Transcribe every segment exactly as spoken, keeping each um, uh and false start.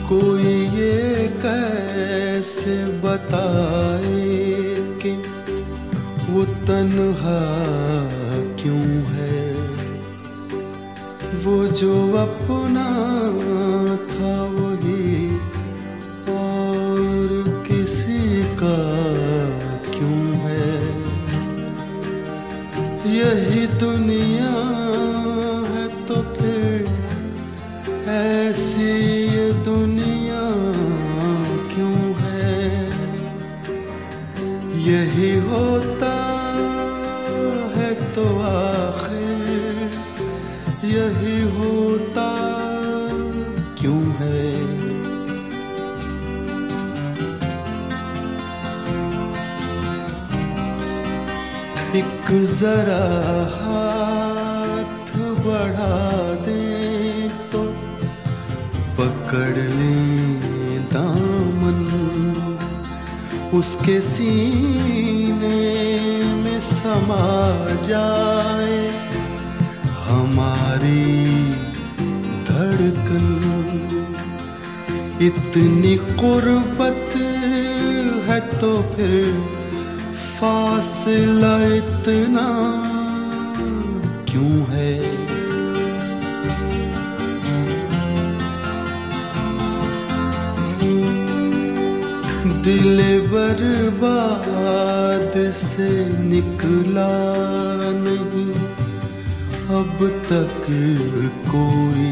कोई ये कैसे बताए कि वो तन्हा क्यों है। वो जो अपना था वही और किसी का क्यों है। यही दुनिया है तो फिर ऐसी ये दुनिया क्यों है। यही होता है तो आखिर यही होता क्यों है। एक जरा हाथ बढ़ा दे तो पकड़ लें दामन, उसके सीने में समा जाए हमारी धड़कन। इतनी कुर्बत है तो फिर फासला इतना क्यों है। दिल बर्बाद से निकला नहीं अब तक कोई।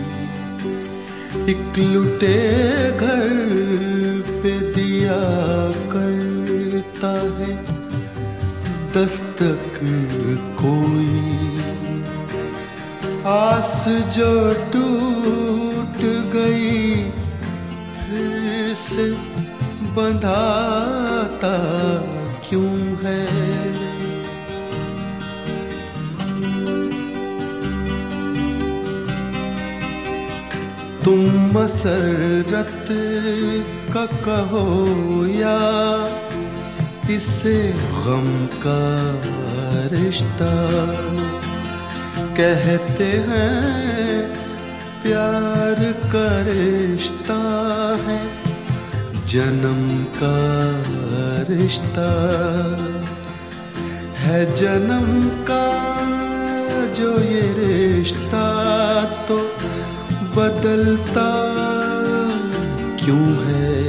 एक लुटे घर पे दिया करता है दस्तक कोई। आस जो टूट गई फिर से बंधाता क्यों है। तुम मसरत का कहो या इसे गम का रिश्ता। कहते हैं प्यार का रिश्ता है जन्म का रिश्ता है जन्म का जो ये रिश्ता तो बदलता क्यों है।